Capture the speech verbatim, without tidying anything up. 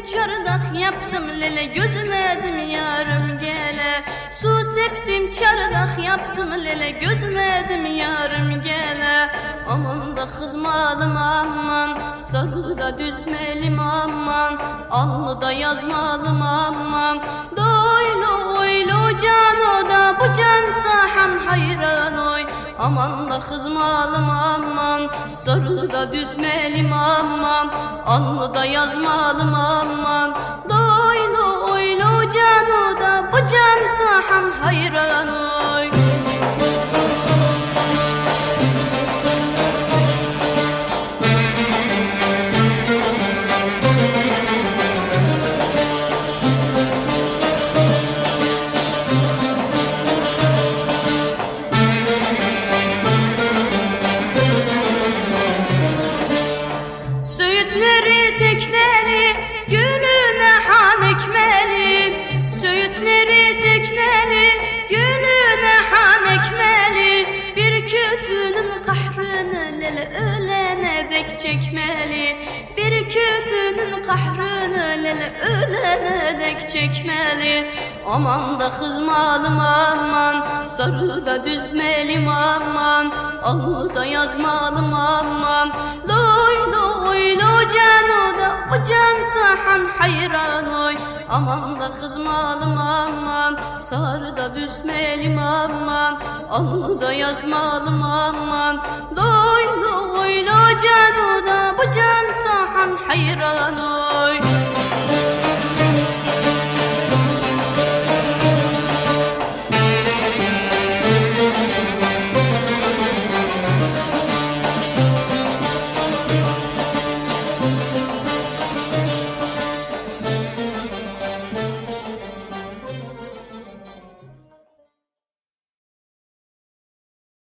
çardak yaptım lele, gözledim yarım gele. Su septim çardak yaptım lele, gözledim yarım gele. Aman da kızmalım aman, sarı da düzmelim aman, allı da yazmalım aman. Doylu oylu cano da bu can sahan hayran oy. Aman da kızmalım aman, sarı da düzmelim aman, allı da yazmalım aman. Doylu oylu cano da bu can sahan hayran oy. Söğütleri tekneli, gülüne han ekmeli. Söğütleri tekneli, gülüne han ekmeli. Bir kötünün kahrını lele ölene dek çekmeli. Bir kötünün kahrını lele ölene dek çekmeli. Aman da kızmalım aman, sarı da düzmelim aman, allı da yazmalım aman. Loylu oylu cano da bu can sahan hayran oy. Aman da kızmalım aman, sarı da düzmelim aman, allı da yazmalım aman. Loylu oylu cano da bu can sahan hayran oy.